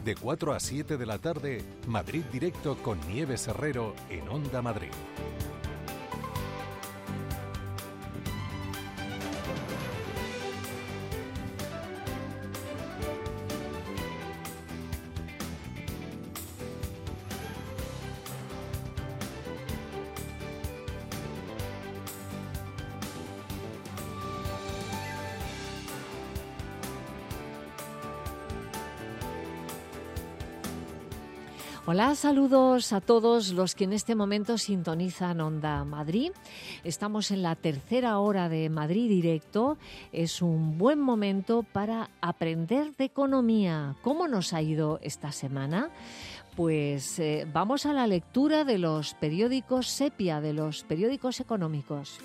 De 4 a 7 de la tarde, Madrid Directo con Nieves Herrero en Onda Madrid. Hola, saludos a todos los que en este momento sintonizan Onda Madrid. Estamos en la tercera hora de Madrid Directo. Es un buen momento para aprender de economía. ¿Cómo nos ha ido esta semana? Pues vamos a la lectura de los periódicos Sepia, de los periódicos económicos.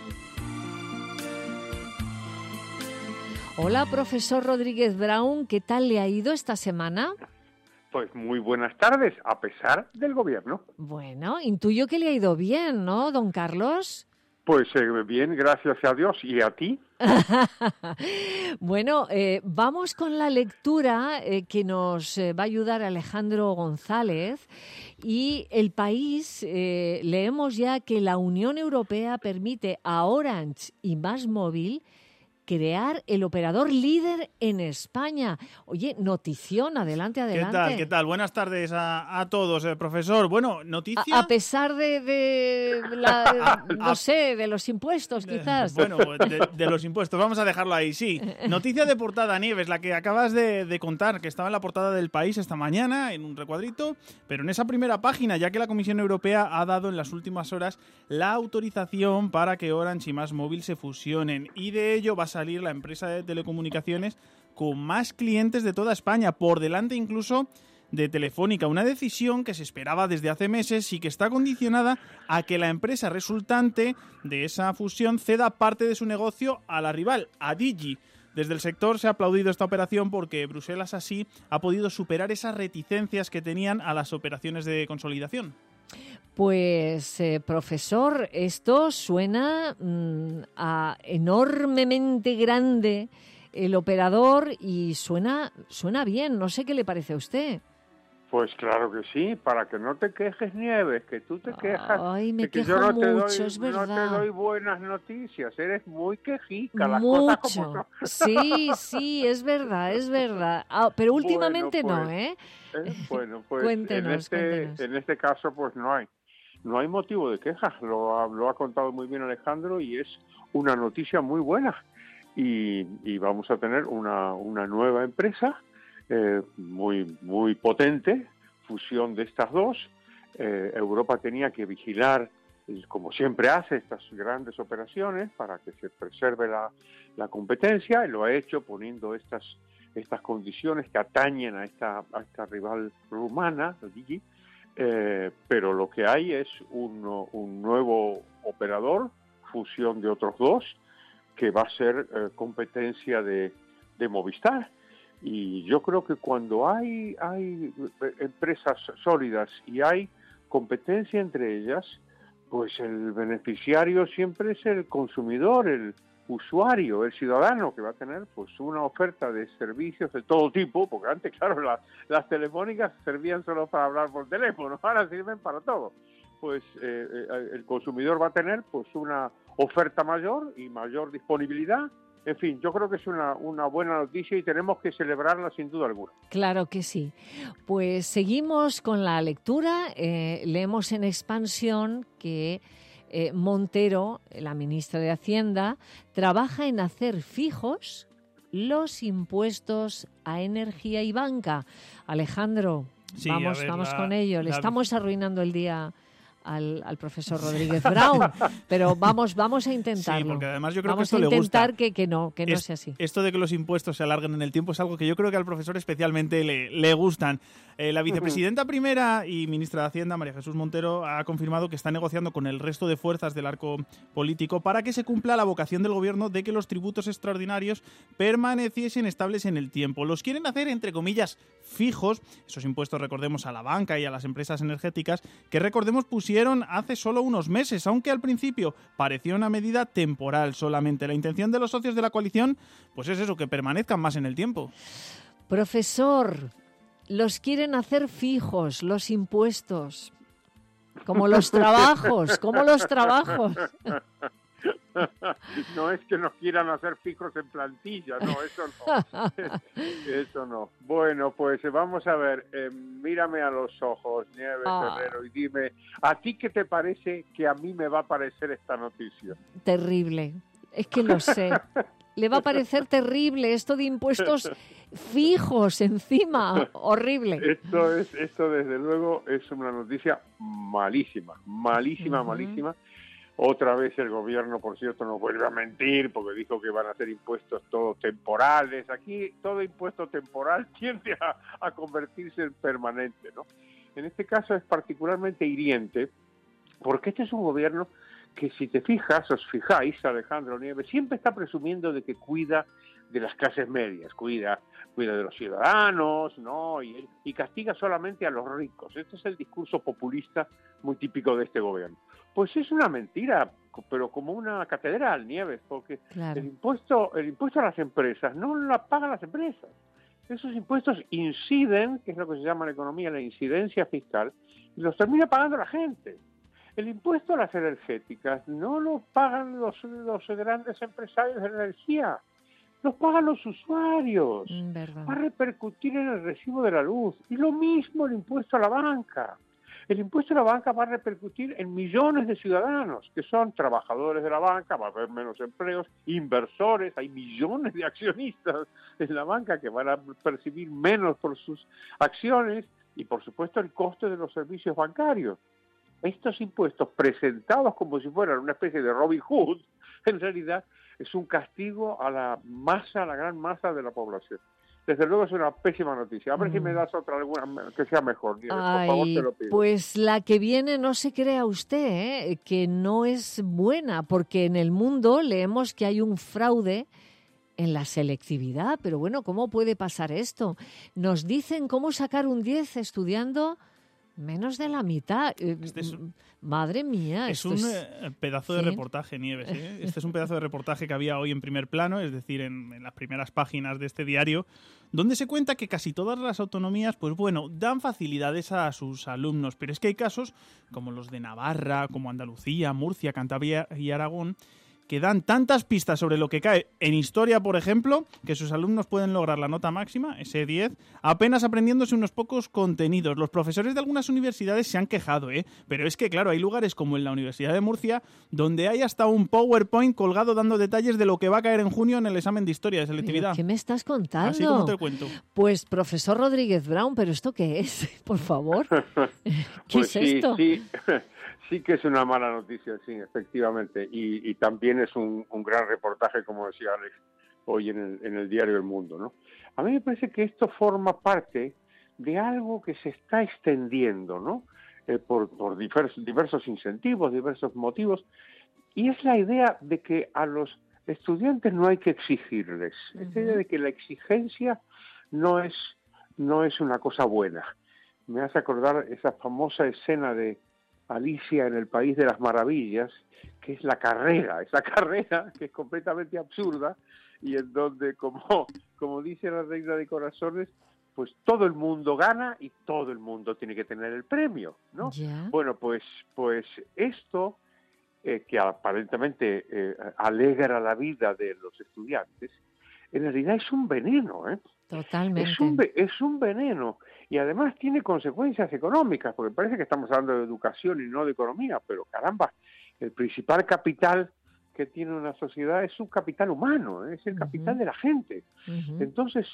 Hola, profesor Rodríguez Brown, ¿qué tal le ha ido esta semana? Pues muy buenas tardes, a pesar del gobierno. Bueno, intuyo que le ha ido bien, ¿no, don Carlos? Pues bien, gracias a Dios. ¿Y a ti? Bueno, vamos con la lectura que nos va a ayudar Alejandro González. Y El País, leemos ya que la Unión Europea permite a Orange y MásMóvil crear el operador líder en España. Oye, notición, adelante. ¿Qué tal? Buenas tardes a todos, profesor. Bueno, noticia... A pesar de los impuestos, quizás. Bueno, de los impuestos, vamos a dejarlo ahí, sí. Noticia de portada, Nieves, la que acabas de contar, que estaba en la portada del País esta mañana, en un recuadrito, pero en esa primera página, ya que la Comisión Europea ha dado en las últimas horas la autorización para que Orange y MásMóvil se fusionen, y de ello va a salir la empresa de telecomunicaciones con más clientes de toda España, por delante incluso de Telefónica. Una decisión que se esperaba desde hace meses y que está condicionada a que la empresa resultante de esa fusión ceda parte de su negocio a la rival, a Digi. Desde el sector se ha aplaudido esta operación porque Bruselas así ha podido superar esas reticencias que tenían a las operaciones de consolidación. Pues, profesor, esto suena a enormemente grande el operador y suena bien. No sé qué le parece a usted. Pues claro que sí, para que no te quejes, Nieves, que tú te quejas. Ay, me de que quejo yo no mucho, es verdad. No te doy buenas noticias, eres muy quejica, las mucho. cosas como Sí, son. es verdad. Pero últimamente bueno, no, ¿eh? Bueno, pues Cuéntenos. en este caso pues no hay motivo de quejas, lo ha contado muy bien Alejandro y es una noticia muy buena. Y vamos a tener una nueva empresa muy potente, fusión de estas dos. Europa tenía que vigilar, como siempre hace, estas grandes operaciones para que se preserve la competencia, y lo ha hecho poniendo estas condiciones que atañen a esta rival rumana, Digi. Pero lo que hay es un nuevo operador, fusión de otros dos, que va a ser competencia de Movistar. Y yo creo que cuando hay empresas sólidas y hay competencia entre ellas, pues el beneficiario siempre es el consumidor, el usuario, el ciudadano, que va a tener pues una oferta de servicios de todo tipo, porque antes, claro, las telefónicas servían solo para hablar por teléfono, ahora sirven para todo. Pues el consumidor va a tener pues una oferta mayor y mayor disponibilidad. En fin, yo creo que es una buena noticia y tenemos que celebrarla sin duda alguna. Claro que sí. Pues seguimos con la lectura. Leemos en Expansión que Montero, la ministra de Hacienda, trabaja en hacer fijos los impuestos a energía y banca. Alejandro, sí, vamos con ello. Le estamos arruinando el día al profesor Rodríguez Brown, pero vamos a intentarlo. Sí, porque además yo creo que esto le gusta. Vamos a intentar que no sea así. Esto de que los impuestos se alarguen en el tiempo es algo que yo creo que al profesor especialmente le gustan. La vicepresidenta primera y ministra de Hacienda, María Jesús Montero, ha confirmado que está negociando con el resto de fuerzas del arco político para que se cumpla la vocación del gobierno de que los tributos extraordinarios permaneciesen estables en el tiempo. Los quieren hacer, entre comillas, fijos, esos impuestos, recordemos, a la banca y a las empresas energéticas, que recordemos pusieron hace solo unos meses, aunque al principio parecía una medida temporal solamente. La intención de los socios de la coalición, pues es eso, que permanezcan más en el tiempo. Profesor, los quieren hacer fijos, los impuestos. Como los trabajos, como los trabajos. No es que nos quieran hacer fijos en plantilla, no, eso no. Eso no. Bueno, pues vamos a ver, mírame a los ojos, Nieves Herrero, y dime, ¿a ti qué te parece que a mí me va a parecer esta noticia? Terrible, es que lo sé. Le va a parecer terrible esto de impuestos fijos encima, horrible. Esto desde luego es una noticia malísima, malísima. Otra vez el gobierno, por cierto, nos vuelve a mentir porque dijo que van a hacer impuestos todos temporales. Aquí todo impuesto temporal tiende a convertirse en permanente, ¿no? En este caso es particularmente hiriente porque este es un gobierno que, si te fijas, os fijáis, Alejandro Nieves, siempre está presumiendo de que cuida de las clases medias, cuida de los ciudadanos, ¿no? Y castiga solamente a los ricos. Este es el discurso populista muy típico de este gobierno. Pues es una mentira, pero como una catedral, Nieves, porque claro, el impuesto a las empresas no lo pagan las empresas. Esos impuestos inciden, que es lo que se llama en economía la incidencia fiscal, y los termina pagando la gente. El impuesto a las energéticas no lo pagan los grandes empresarios de energía, los pagan los usuarios. ¿Verdad? Va a repercutir en el recibo de la luz. Y lo mismo el impuesto a la banca. El impuesto a la banca va a repercutir en millones de ciudadanos, que son trabajadores de la banca, va a haber menos empleos, inversores, hay millones de accionistas en la banca que van a percibir menos por sus acciones y, por supuesto, el coste de los servicios bancarios. Estos impuestos presentados como si fueran una especie de Robin Hood, en realidad es un castigo a la gran masa de la población. Desde luego es una pésima noticia. A ver si me das otra alguna que sea mejor. Por favor, te lo pido. Pues la que viene, no se crea usted, que no es buena, porque en el mundo leemos que hay un fraude en la selectividad. Pero bueno, ¿cómo puede pasar esto? Nos dicen cómo sacar un 10 estudiando menos de la mitad. Madre mía. Es un pedazo de reportaje, Nieves. Este es un pedazo de reportaje que había hoy en Primer Plano, es decir, en las primeras páginas de este diario, donde se cuenta que casi todas las autonomías, pues bueno, dan facilidades a sus alumnos, pero es que hay casos como los de Navarra, como Andalucía, Murcia, Cantabria y Aragón, que dan tantas pistas sobre lo que cae en historia, por ejemplo, que sus alumnos pueden lograr la nota máxima, ese 10, apenas aprendiéndose unos pocos contenidos. Los profesores de algunas universidades se han quejado, pero es que, claro, hay lugares como en la Universidad de Murcia donde hay hasta un PowerPoint colgado dando detalles de lo que va a caer en junio en el examen de historia de selectividad. ¿Qué me estás contando? Así como te cuento. Pues, profesor Rodríguez Brown, ¿pero esto qué es? Por favor. ¿Qué pues es esto? Sí que es una mala noticia, sí, efectivamente. Y también es un gran reportaje, como decía Alex, hoy en el diario El Mundo, ¿no? A mí me parece que esto forma parte de algo que se está extendiendo, ¿no? Por diversos incentivos, diversos motivos. Y es la idea de que a los estudiantes no hay que exigirles. Esta idea de que la exigencia no es una cosa buena. Me hace acordar esa famosa escena de Alicia en el País de las Maravillas, que es esa carrera que es completamente absurda y en donde, como dice la Reina de Corazones, pues todo el mundo gana y todo el mundo tiene que tener el premio, ¿no? Yeah. Bueno, pues esto que aparentemente alegra la vida de los estudiantes, en realidad es un veneno, Totalmente. Es un veneno y además tiene consecuencias económicas, porque parece que estamos hablando de educación y no de economía, pero caramba, el principal capital que tiene una sociedad es su capital humano, es el capital de la gente. Entonces,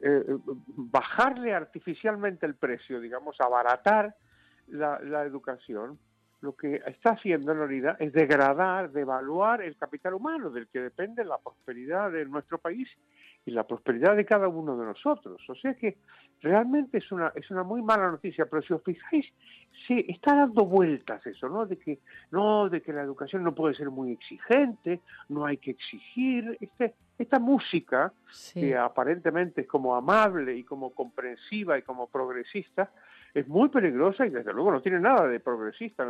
bajarle artificialmente el precio, digamos, abaratar la educación, lo que está haciendo en realidad es degradar, devaluar el capital humano, del que depende la prosperidad de nuestro país y la prosperidad de cada uno de nosotros. O sea que realmente es una muy mala noticia, pero si os fijáis, se está dando vueltas eso, ¿no? De que la educación no puede ser muy exigente, no hay que exigir. Esta música, que aparentemente es como amable y como comprensiva y como progresista, es muy peligrosa y desde luego no tiene nada de progresista,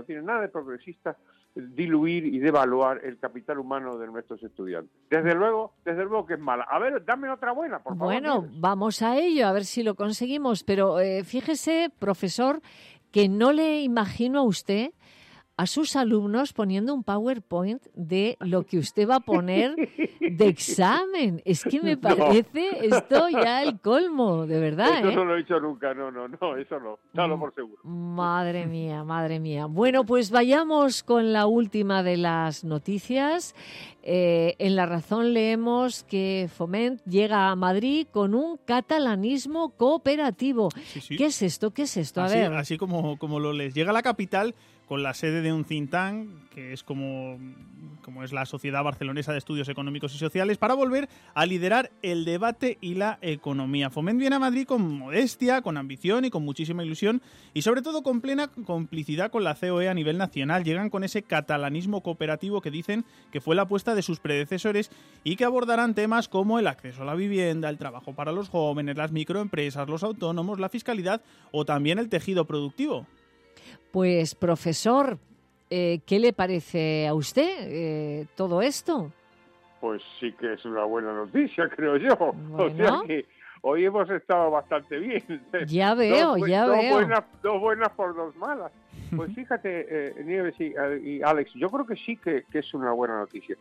diluir y devaluar el capital humano de nuestros estudiantes. Desde luego que es mala. A ver, dame otra buena, por favor. Bueno, vamos a ello, a ver si lo conseguimos, pero fíjese, profesor, que no le imagino a usted a sus alumnos poniendo un PowerPoint de lo que usted va a poner de examen. Es que me parece esto ya el colmo, de verdad. Eso no lo he dicho nunca, no, eso no, dalo por seguro. Madre mía. Bueno, pues vayamos con la última de las noticias. En La Razón leemos que Foment llega a Madrid con un catalanismo cooperativo. Sí. ¿Qué es esto? A Así, ver. así como lo lees. Llega a la capital con la sede de un think tank, que es como es la Sociedad Barcelonesa de Estudios Económicos y Sociales, para volver a liderar el debate y la economía. Foment viene a Madrid con modestia, con ambición y con muchísima ilusión, y sobre todo con plena complicidad con la COE a nivel nacional. Llegan con ese catalanismo cooperativo que dicen que fue la apuesta de sus predecesores y que abordarán temas como el acceso a la vivienda, el trabajo para los jóvenes, las microempresas, los autónomos, la fiscalidad o también el tejido productivo. Pues, profesor, ¿qué le parece a usted todo esto? Pues sí que es una buena noticia, creo yo. Bueno. O sea que hoy hemos estado bastante bien. Ya veo. Dos buenas por dos malas. Pues fíjate, Nieves y Alex, yo creo que sí que es una buena noticia.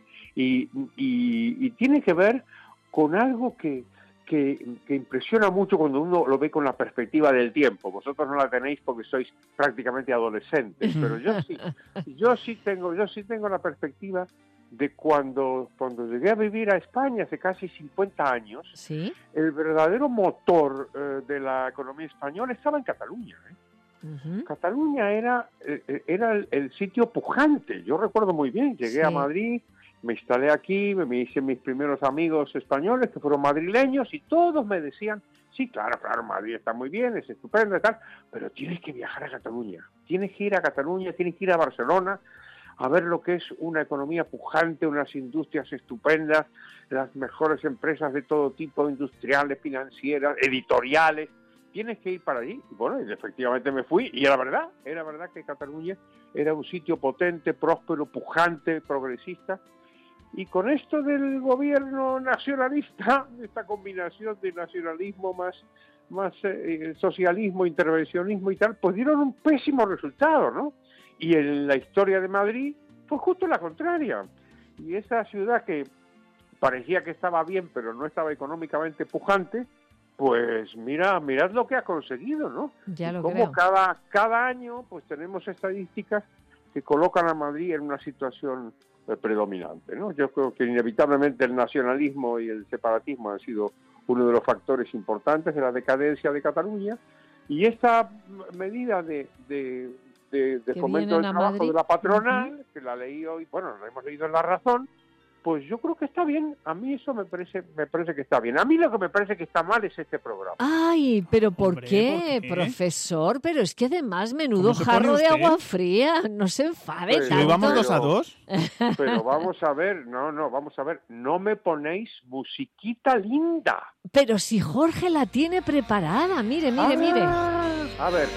Y tiene que ver con algo que impresiona mucho cuando uno lo ve con la perspectiva del tiempo. Vosotros no la tenéis porque sois prácticamente adolescentes, pero yo sí tengo la perspectiva de cuando llegué a vivir a España hace casi 50 años. ¿Sí? El verdadero motor de la economía española estaba en Cataluña. Uh-huh. Cataluña era el sitio pujante. Yo recuerdo muy bien, llegué a Madrid, me instalé aquí, me hice mis primeros amigos españoles que fueron madrileños y todos me decían, sí, claro, Madrid está muy bien, es estupendo y tal, pero tienes que viajar a Cataluña, tienes que ir a Cataluña, tienes que ir a Barcelona a ver lo que es una economía pujante, unas industrias estupendas, las mejores empresas de todo tipo, industriales, financieras, editoriales. Tienes que ir para allí. Y bueno, y efectivamente me fui, y era verdad que Cataluña era un sitio potente, próspero, pujante, progresista. Y con esto del gobierno nacionalista, esta combinación de nacionalismo más socialismo, intervencionismo y tal, pues dieron un pésimo resultado, ¿no? Y en la historia de Madrid fue justo la contraria. Y esa ciudad que parecía que estaba bien, pero no estaba económicamente pujante, pues mirad lo que ha conseguido, ¿no? Ya lo como creo. cada año pues tenemos estadísticas que colocan a Madrid en una situación predominante, ¿no? Yo creo que inevitablemente el nacionalismo y el separatismo han sido uno de los factores importantes de la decadencia de Cataluña, y esta medida de fomento del trabajo de la patronal, que la leí hoy, bueno, la hemos leído en La Razón, pues yo creo que está bien. A mí eso me parece que está bien. A mí lo que me parece que está mal es este programa. Ay, pero ¿por Hombre, qué, ¿por qué? Profesor? Pero es que además menudo ¿Cómo se jarro pone de usted? agua fría. No se enfade Pero tanto. ¿Lo vamos 2-2? Pero vamos a ver, no me ponéis musiquita linda. Pero si Jorge la tiene preparada, mire. A ver.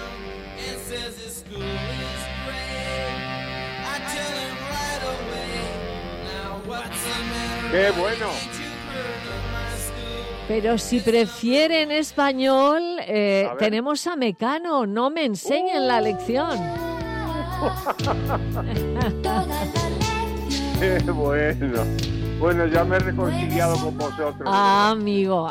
¡Qué bueno! Pero si prefiere en español, tenemos a Mecano. No me enseñen la lección. ¡Qué bueno! Bueno, ya me he reconciliado con vosotros. Amigo.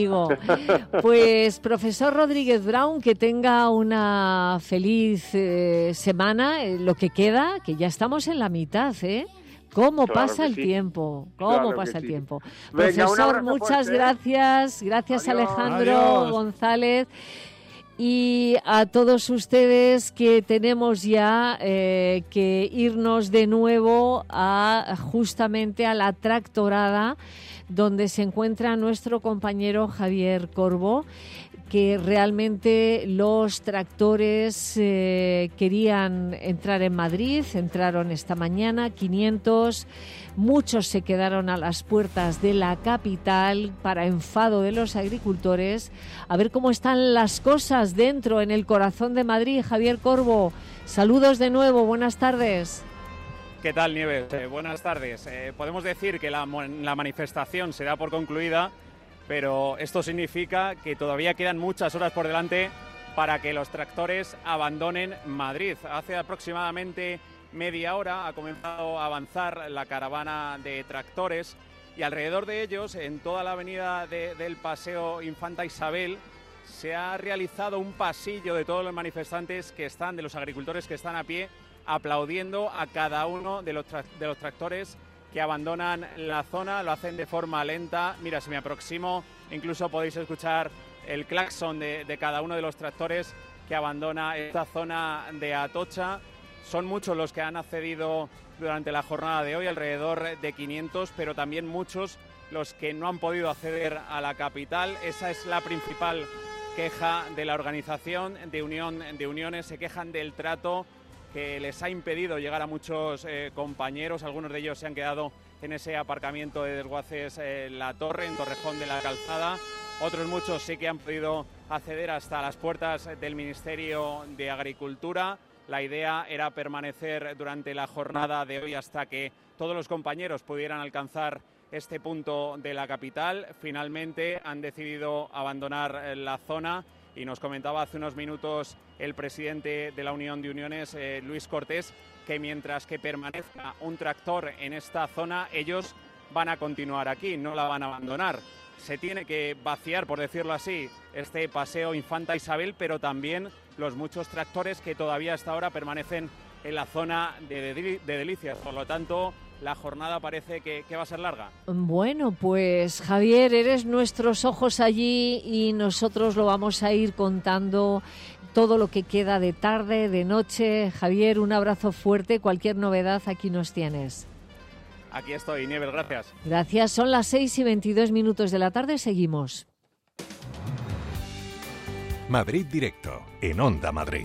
Pues, profesor Rodríguez Brown, que tenga una feliz semana, lo que queda, que ya estamos en la mitad, ¿eh? ¿Cómo Claro pasa que el sí. tiempo? Claro que sí. Tiempo? Venga, un Profesor, abrazo muchas fuerte, ¿eh? gracias. Gracias, Adiós. Alejandro Adiós. González. Y a todos ustedes que tenemos ya que irnos de nuevo justamente a la tractorada donde se encuentra nuestro compañero Javier Corbo, que realmente los tractores querían entrar en Madrid, entraron esta mañana 500 Muchos se quedaron a las puertas de la capital para enfado de los agricultores. A ver cómo están las cosas dentro, en el corazón de Madrid. Javier Corbo, saludos de nuevo, buenas tardes. ¿Qué tal, Nieves? Buenas tardes. Podemos decir que la manifestación se da por concluida, pero esto significa que todavía quedan muchas horas por delante para que los tractores abandonen Madrid. Hace aproximadamente media hora ha comenzado a avanzar la caravana de tractores y alrededor de ellos, en toda la avenida del Paseo Infanta Isabel, se ha realizado un pasillo de todos los manifestantes de los agricultores que están a pie, aplaudiendo a cada uno de los tractores que abandonan la zona. Lo hacen de forma lenta. Mira, si me aproximo, incluso podéis escuchar el claxon de cada uno de los tractores que abandona esta zona de Atocha. Son muchos los que han accedido durante la jornada de hoy, alrededor de 500, pero también muchos los que no han podido acceder a la capital. Esa es la principal queja de la organización de Unión de Uniones. Se quejan del trato que les ha impedido llegar a muchos compañeros. Algunos de ellos se han quedado en ese aparcamiento de Desguaces La Torre, en Torrejón de la Calzada. Otros muchos sí que han podido acceder hasta las puertas del Ministerio de Agricultura. La idea era permanecer durante la jornada de hoy hasta que todos los compañeros pudieran alcanzar este punto de la capital. Finalmente han decidido abandonar la zona. Y nos comentaba hace unos minutos el presidente de la Unión de Uniones, Luis Cortés, que mientras que permanezca un tractor en esta zona, ellos van a continuar aquí, no la van a abandonar. Se tiene que vaciar, por decirlo así, este Paseo Infanta Isabel, pero también los muchos tractores que todavía hasta ahora permanecen en la zona de Delicias. Por lo tanto, la jornada parece que va a ser larga. Bueno, pues Javier, eres nuestros ojos allí y nosotros lo vamos a ir contando todo lo que queda de tarde, de noche. Javier, un abrazo fuerte. Cualquier novedad, aquí nos tienes. Aquí estoy, Nieves, gracias. Gracias. Son las 6:22 de la tarde. Seguimos. Madrid Directo, en Onda Madrid.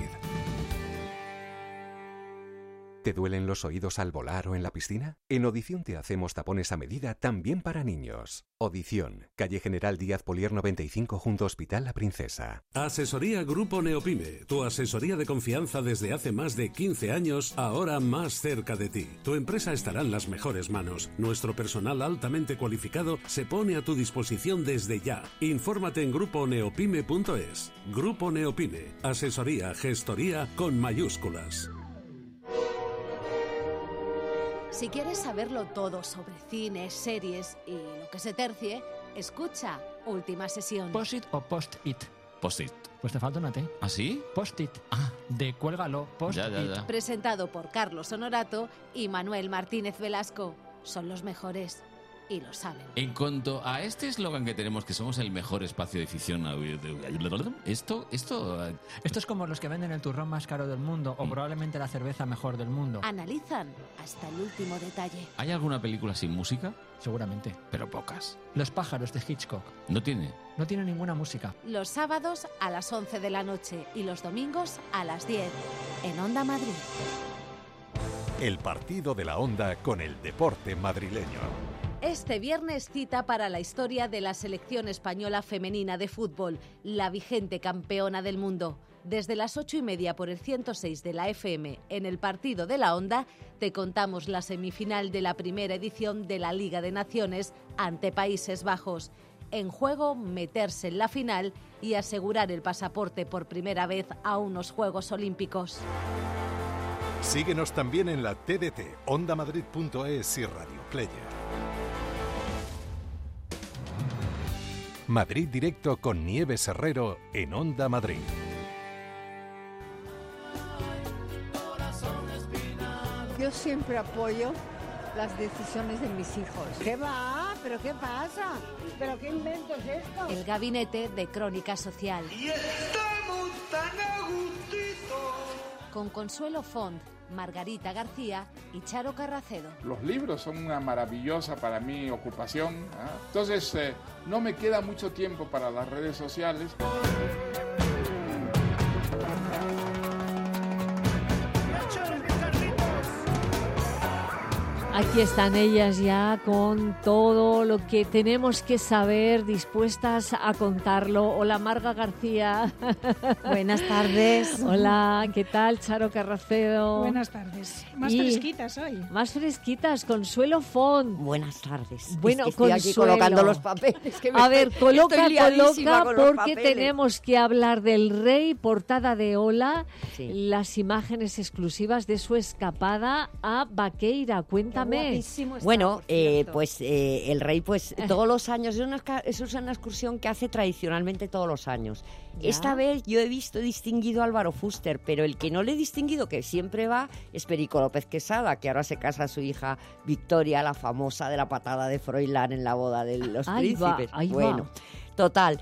¿Te duelen los oídos al volar o en la piscina? En Audición te hacemos tapones a medida también para niños. Audición, calle General Díaz Polier 95 junto a Hospital La Princesa. Asesoría Grupo Neopime, tu asesoría de confianza desde hace más de 15 años, ahora más cerca de ti. Tu empresa estará en las mejores manos. Nuestro personal altamente cualificado se pone a tu disposición desde ya. Infórmate en gruponeopime.es. Grupo Neopime, asesoría, gestoría con mayúsculas. Si quieres saberlo todo sobre cine, series y lo que se tercie, escucha Última Sesión. ¿Post-it o post-it? Post-it. Pues te falta una T. ¿Ah, sí? Post-it. Ah. De cuélgalo, post-it. Ya. Presentado por Carlos Honorato y Manuel Martínez Velasco. Son los mejores y lo saben. En cuanto a este eslogan que tenemos, que somos el mejor espacio de ficción, esto es como los que venden el turrón más caro del mundo o probablemente la cerveza mejor del mundo. Analizan hasta el último detalle. ¿Hay alguna película sin música? Seguramente. Pero pocas. Los pájaros de Hitchcock. ¿No tiene? No tiene ninguna música. Los sábados a las 11 de la noche y los domingos a las 10 en Onda Madrid. El partido de la Onda con el deporte madrileño. Este viernes cita para la historia de la selección española femenina de fútbol, la vigente campeona del mundo. Desde las 8:30 por el 106 de la FM en el partido de la Onda, te contamos la semifinal de la primera edición de la Liga de Naciones ante Países Bajos. En juego, meterse en la final y asegurar el pasaporte por primera vez a unos Juegos Olímpicos. Síguenos también en la TDT, ondamadrid.es y Radio Player. Madrid Directo con Nieves Herrero en Onda Madrid. Yo siempre apoyo las decisiones de mis hijos. ¿Qué va? ¿Pero qué pasa? ¿Pero qué invento es esto? El gabinete de Crónica Social. Y estamos tan a gustito. Con Consuelo Font, Margarita García y Charo Carracedo. Los libros son una maravillosa para mí ocupación, ¿eh? Entonces no me queda mucho tiempo para las redes sociales. Aquí están ellas ya con todo lo que tenemos que saber, dispuestas a contarlo. Hola, Marga García. Buenas tardes. Hola, ¿qué tal, Charo Carracedo? Buenas tardes. Más fresquitas hoy. Más fresquitas, Consuelo Font. Buenas tardes. Bueno, es que estoy aquí colocando los papeles. A ver, coloca porque tenemos que hablar del rey, portada de Hola, las imágenes exclusivas de su escapada a Baqueira. Cuéntame. Bueno, el rey, todos los años, es una excursión que hace tradicionalmente todos los años. ¿Ya? Esta vez yo he distinguido a Álvaro Fuster, pero el que no le he distinguido, que siempre va, es Perico López Quesada, que ahora se casa a su hija Victoria, la famosa de la patada de Froilán en la boda de los príncipes. Bueno, total.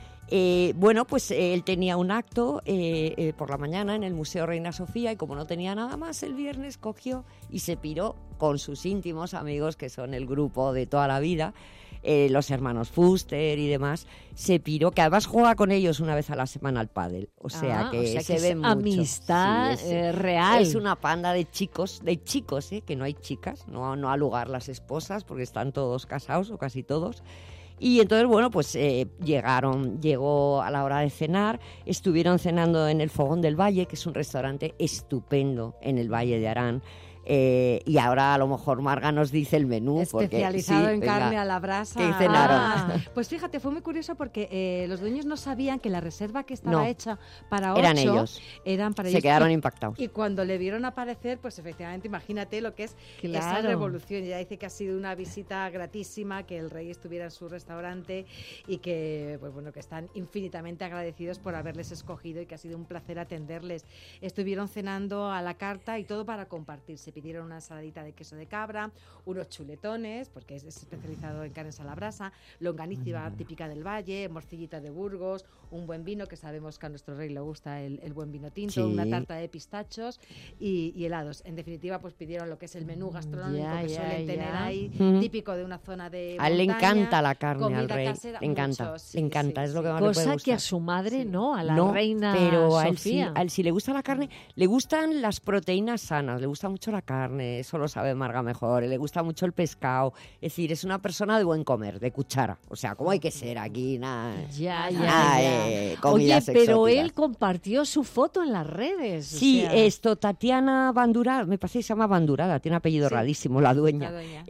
Él tenía un acto por la mañana en el Museo Reina Sofía y como no tenía nada más, el viernes cogió y se piró con sus íntimos amigos, que son el grupo de toda la vida, los hermanos Fuster y demás. Se piró, que además juega con ellos una vez a la semana al pádel, o sea que se ve mucho. Amistad real. Es una panda de chicos, que no hay chicas, no ha lugar las esposas porque están todos casados o casi todos. Y entonces, llegó a la hora de cenar, estuvieron cenando en el Fogón del Valle, que es un restaurante estupendo en el Valle de Arán. Y ahora a lo mejor Marga nos dice el menú. Especializado en carne a la brasa. ¿Qué cenaron? Pues fíjate, fue muy curioso porque los dueños no sabían que la reserva que estaba hecha para 8 eran ellos. Se quedaron impactados. Y cuando le vieron aparecer, pues efectivamente, imagínate lo que es esa revolución. Ya dice que ha sido una visita gratísima, que el rey estuviera en su restaurante y que, que están infinitamente agradecidos por haberles escogido y que ha sido un placer atenderles. Estuvieron cenando a la carta y todo para compartirse. Pidieron una ensaladita de queso de cabra, unos chuletones, porque es especializado en carnes a la brasa, longaniza típica del Valle, morcillita de Burgos, un buen vino, que sabemos que a nuestro rey le gusta el buen vino tinto, una tarta de pistachos y helados. En definitiva, pues pidieron lo que es el menú gastronómico que suelen tener ahí, típico de una zona de montaña. A él le encanta la carne al rey, le encanta, es lo que más le puede gustar. Cosa que a su madre no, a la reina pero Sofía. A él sí le gusta la carne, le gustan las proteínas sanas, le gusta mucho la carne, eso lo sabe Marga mejor, le gusta mucho el pescado, es decir, es una persona de buen comer, de cuchara, o sea, ¿cómo hay que ser aquí? Nada. Oye, pero él compartió su foto en las redes. Sí, Tatiana Bandurada, me parece que se llama Bandurada, tiene apellido rarísimo, la dueña.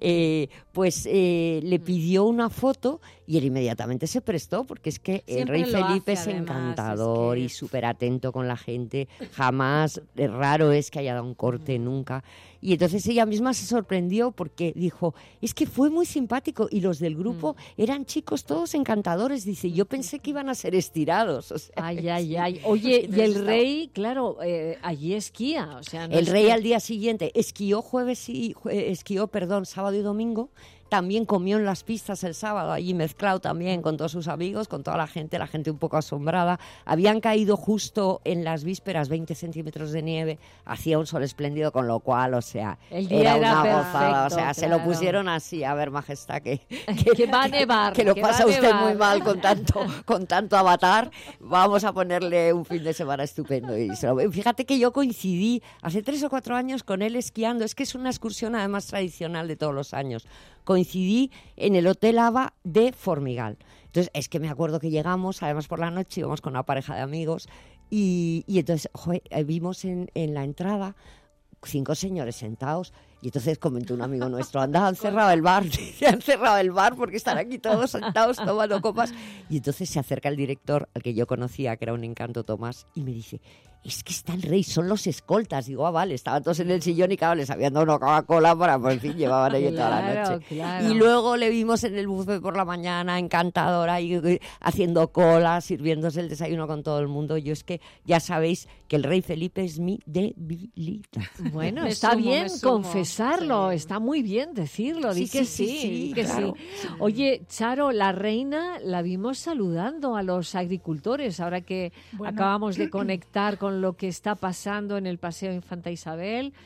Le pidió una foto y él inmediatamente se prestó, porque es que el rey Felipe es encantador y súper atento con la gente, jamás, raro es que haya dado un corte nunca. Y entonces ella misma se sorprendió porque dijo, es que fue muy simpático y los del grupo eran chicos todos encantadores. Dice, yo pensé que iban a ser estirados. O sea, Oye, y el rey, claro, allí esquía. O sea, el rey al día siguiente esquió sábado y domingo. También comió en las pistas el sábado, allí mezclado también con todos sus amigos, con toda la gente un poco asombrada. Habían caído justo en las vísperas 20 centímetros de nieve, hacía un sol espléndido, con lo cual, o sea, el día era una perfecto, gozada. O sea, se lo pusieron así, a ver, majestad, que va a nevar. Que lo pasa usted muy mal con tanto avatar. Vamos a ponerle un fin de semana estupendo. Y fíjate que yo coincidí hace 3 o 4 años con él esquiando. Es que es una excursión además tradicional de todos los años. Coincidí en el Hotel Ava de Formigal. Entonces, es que me acuerdo que llegamos, además por la noche íbamos con una pareja de amigos y entonces vimos en la entrada 5 señores sentados. Y entonces comentó un amigo nuestro, han cerrado el bar porque están aquí todos sentados tomando copas. Y entonces se acerca el director, al que yo conocía, que era un encanto, Tomás, y me dice, es que está el rey, son los escoltas. Digo, vale, estaban todos en el sillón y claro, les habían dado una Coca-Cola para, por fin, llevaban ahí toda la noche. Claro. Y luego le vimos en el buffet por la mañana, encantadora, y haciendo cola, sirviéndose el desayuno con todo el mundo. Yo es que ya sabéis que el rey Felipe es mi debilidad. Bueno, está bien confesarlo, está muy bien decirlo, sí. Oye, Charo, la reina la vimos saludando a los agricultores, ahora que acabamos de conectar con lo que está pasando en el Paseo Infanta Isabel.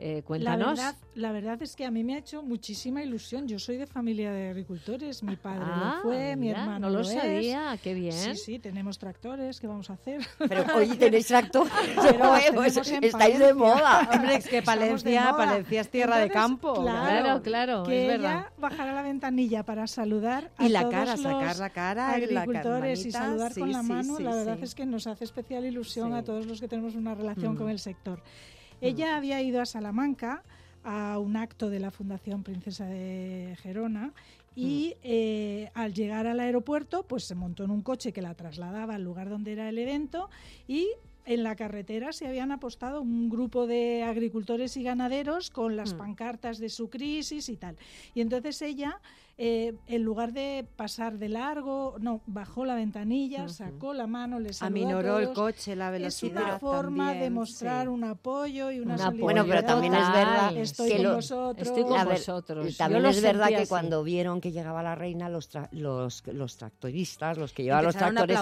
Cuéntanos. La verdad es que a mí me ha hecho muchísima ilusión. Yo soy de familia de agricultores, mi padre lo fue, mi hermano no lo es. sabía, qué bien. Sí, tenemos tractores, ¿qué vamos a hacer? Pero oye, ¿tenéis tractor? Pues, estáis de moda. Hombre, es que Palencia es tierra de campo. Claro, que es verdad. ella bajara la ventanilla para saludar y a la todos cara, los sacar la cara, agricultores y la saludar con la mano, la verdad sí. es que nos hace especial ilusión a todos los que tenemos una relación con el sector. Ella había ido a Salamanca a un acto de la Fundación Princesa de Gerona y al llegar al aeropuerto pues se montó en un coche que la trasladaba al lugar donde era el evento y en la carretera se habían apostado un grupo de agricultores y ganaderos con las pancartas de su crisis y tal. Y entonces ella, en lugar de pasar de largo, bajó la ventanilla, sacó la mano, les saludó aminoró a todos. el coche, la velocidad. Es una forma también, de mostrar un apoyo y una solidaridad. Bueno, pero también es verdad Estoy con vosotros. Estoy con vosotros. También es verdad que cuando vieron que llegaba la reina, los tractoristas, los que llevaban los tractores,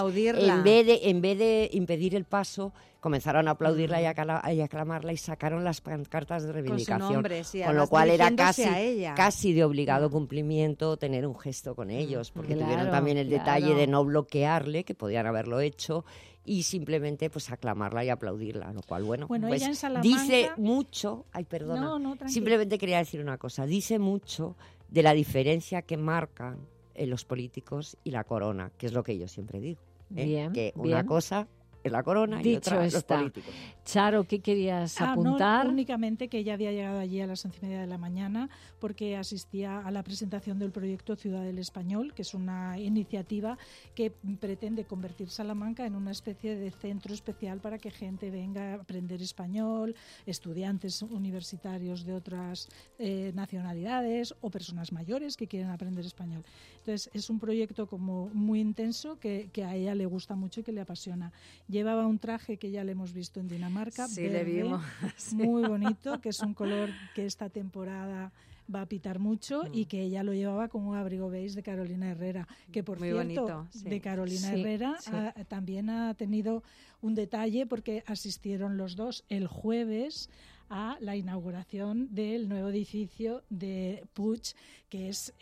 en vez de impedir el paso, comenzaron a aplaudirla y a aclamarla y sacaron las pancartas de reivindicación. Con su nombre, sí, con lo cual era casi de obligado cumplimiento tener un gesto con ellos, porque tuvieron también el detalle de no bloquearle, que podían haberlo hecho, y simplemente pues aclamarla y aplaudirla, lo cual, bueno pues, ella en Salamanca dice mucho, simplemente quería decir una cosa, dice mucho de la diferencia que marcan los políticos y la corona, que es lo que yo siempre digo, que una cosa es la corona y otra los políticos. Charo, ¿qué querías apuntar? No, únicamente que ella había llegado allí a las 11:30 de la mañana porque asistía a la presentación del proyecto Ciudad del Español, que es una iniciativa que pretende convertir Salamanca en una especie de centro especial para que gente venga a aprender español, estudiantes universitarios de otras nacionalidades o personas mayores que quieren aprender español. Entonces, es un proyecto como muy intenso que a ella le gusta mucho y que le apasiona. Llevaba un traje que ya le hemos visto en Dinamarca, sí, verde, le vimos. Muy bonito, que es un color que esta temporada va a pitar mucho y que ella lo llevaba con un abrigo beige de Carolina Herrera, que por muy cierto, bonito, sí. de Carolina Herrera también ha tenido un detalle porque asistieron los dos el jueves a la inauguración del nuevo edificio de Puig, que es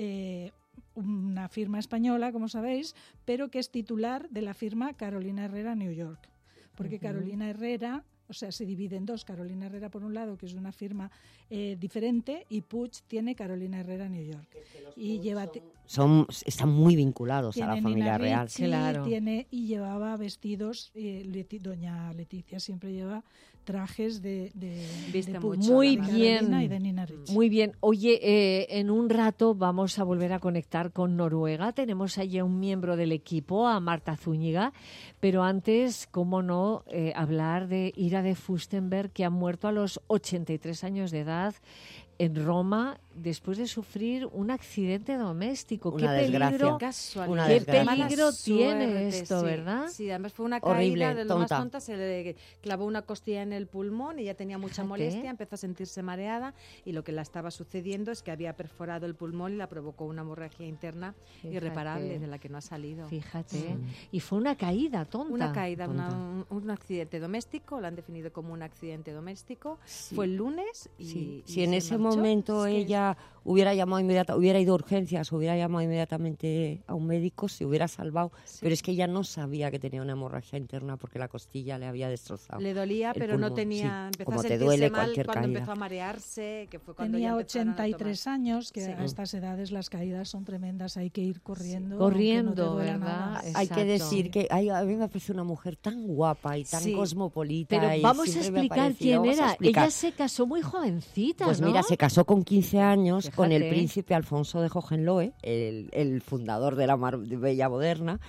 una firma española, como sabéis, pero que es titular de la firma Carolina Herrera New York. Porque Carolina Herrera, o sea, se divide en dos. Carolina Herrera, por un lado, que es una firma diferente, y Puig tiene Carolina Herrera New York. Y están muy vinculados a la familia real. Claro. Y llevaba vestidos, doña Leticia siempre lleva trajes de Puig, muy de bien, y de Nina Ricci. Muy bien. Oye, en un rato vamos a volver a conectar con Noruega. Tenemos allí a un miembro del equipo, a Marta Zúñiga, pero antes, cómo no, hablar de Ira de Fürstenberg, que ha muerto a los 83 años de edad en Roma después de sufrir un accidente doméstico. Una desgracia. Qué peligro tiene esto, ¿verdad? Sí, además fue una horrible, caída de lo más tonta, se le clavó una costilla en el pulmón, ella tenía mucha molestia, empezó a sentirse mareada y lo que la estaba sucediendo es que había perforado el pulmón y la provocó una hemorragia interna irreparable de la que no ha salido. Fíjate. Y fue una caída tonta. Una caída, un accidente doméstico, lo han definido como un accidente doméstico. Fue el lunes y si en ese momento ella hubiera ido a urgencias, hubiera llamado inmediatamente a un médico, se hubiera salvado, pero es que ella no sabía que tenía una hemorragia interna porque la costilla le había destrozado. Le dolía, pero pulmón. no tenía, empezó como a sentirse te duele mal cualquier cuando caída. empezó a marearse, que fue cuando tenía ya 83 años, que a estas edades las caídas son tremendas, hay que ir corriendo. Corriendo, no ¿verdad? Nada. Hay que decir que a mí me parece una mujer tan guapa y tan cosmopolita. Pero y vamos a explicar quién era. Ella se casó muy jovencita, Pues ¿no? mira, se casó con 15 años. Fíjate. Con el príncipe Alfonso de Hohenlohe, el fundador de la Marbella moderna.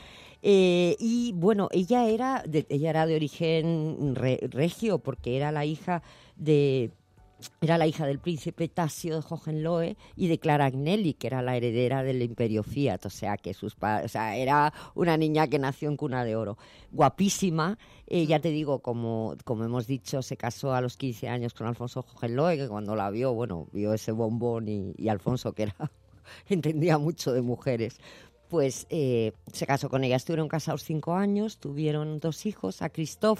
Y bueno, ella era de origen regio porque era la hija del príncipe Tasio de Hohenlohe y de Clara Agnelli, que era la heredera del imperio Fiat, o sea que era una niña que nació en cuna de oro, guapísima. Ya te digo, como hemos dicho, se casó a los 15 años con Alfonso Hohenlohe, que cuando la vio ese bombón y Alfonso, que entendía mucho de mujeres, pues se casó con ella. Estuvieron casados 5 años, tuvieron 2 hijos, a Christoph,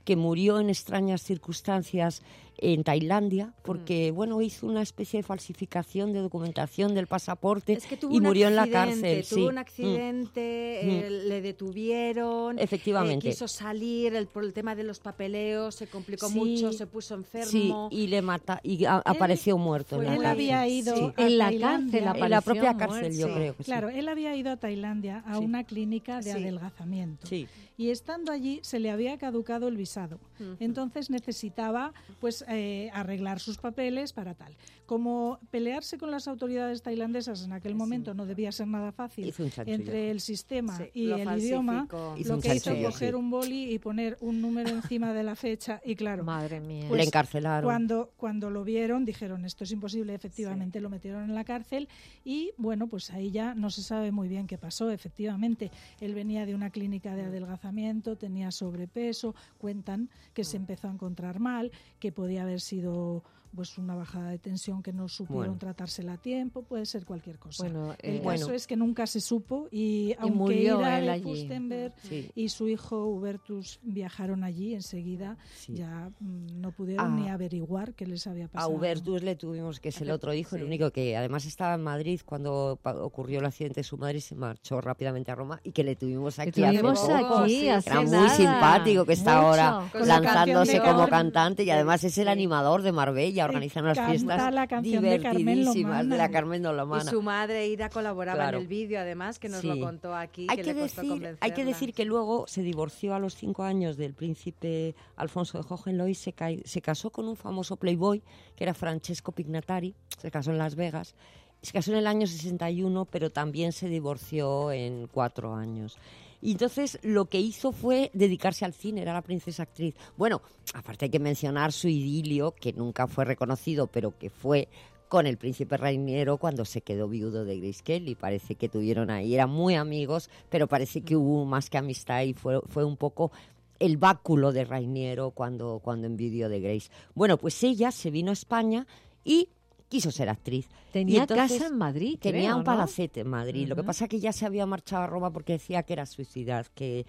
que murió en extrañas circunstancias en Tailandia, porque bueno, hizo una especie de falsificación de documentación del pasaporte y murió en la cárcel. Tuvo un accidente, le detuvieron, efectivamente. Quiso salir, por el tema de los papeleos se complicó mucho, se puso enfermo. Sí, y apareció muerto en la cárcel. Él había ido en la cárcel, en la propia cárcel, yo creo que claro, él había ido a Tailandia a una clínica de adelgazamiento. Sí. Y estando allí se le había caducado el visado. Entonces necesitaba pues arreglar sus papeles para tal. Como pelearse con las autoridades tailandesas en aquel momento no debía ser nada fácil entre el sistema y el idioma, lo que hizo coger un boli y poner un número encima de la fecha y claro, madre mía, pues, le encarcelaron. Cuando lo vieron dijeron esto es imposible, efectivamente lo metieron en la cárcel y bueno, pues ahí ya no se sabe muy bien qué pasó, efectivamente. Él venía de una clínica de adelgazamiento, tenía sobrepeso, cuentan que se empezó a encontrar mal, que podía haber sido pues una bajada de tensión que no supieron tratársela a tiempo, puede ser cualquier cosa. El caso es que nunca se supo y aunque Ida de Furstenberg y su hijo Hubertus viajaron allí enseguida, ya no pudieron ni averiguar qué les había pasado. A Hubertus le tuvimos, que es el otro hijo, el único que además estaba en Madrid cuando ocurrió el accidente de su madre y se marchó rápidamente a Roma y que le tuvimos aquí hace poco. Era muy simpático, que está ahora lanzándose como cantante y además es el animador de Marbella. Organizan unas fiestas divertidísimas de la Carmen Lomana. Y su madre Ida colaboraba en el vídeo, además, que nos lo contó aquí. Hay que decir que luego se divorció a los 5 años del príncipe Alfonso de Hohenlohe, se casó con un famoso playboy que era Francesco Pignatari, se casó en Las Vegas. Se casó en el año 61, pero también se divorció en 4 años. Y entonces lo que hizo fue dedicarse al cine, era la princesa actriz. Bueno, aparte hay que mencionar su idilio, que nunca fue reconocido, pero que fue con el príncipe Rainiero cuando se quedó viudo de Grace Kelly. Parece que tuvieron ahí, eran muy amigos, pero parece que hubo más que amistad y fue un poco el báculo de Rainiero cuando envidió de Grace. Bueno, pues ella se vino a España y quiso ser actriz. Tenía casa en Madrid, tenía un palacete en Madrid. Lo que pasa es que ya se había marchado a Roma porque decía que era suicida, que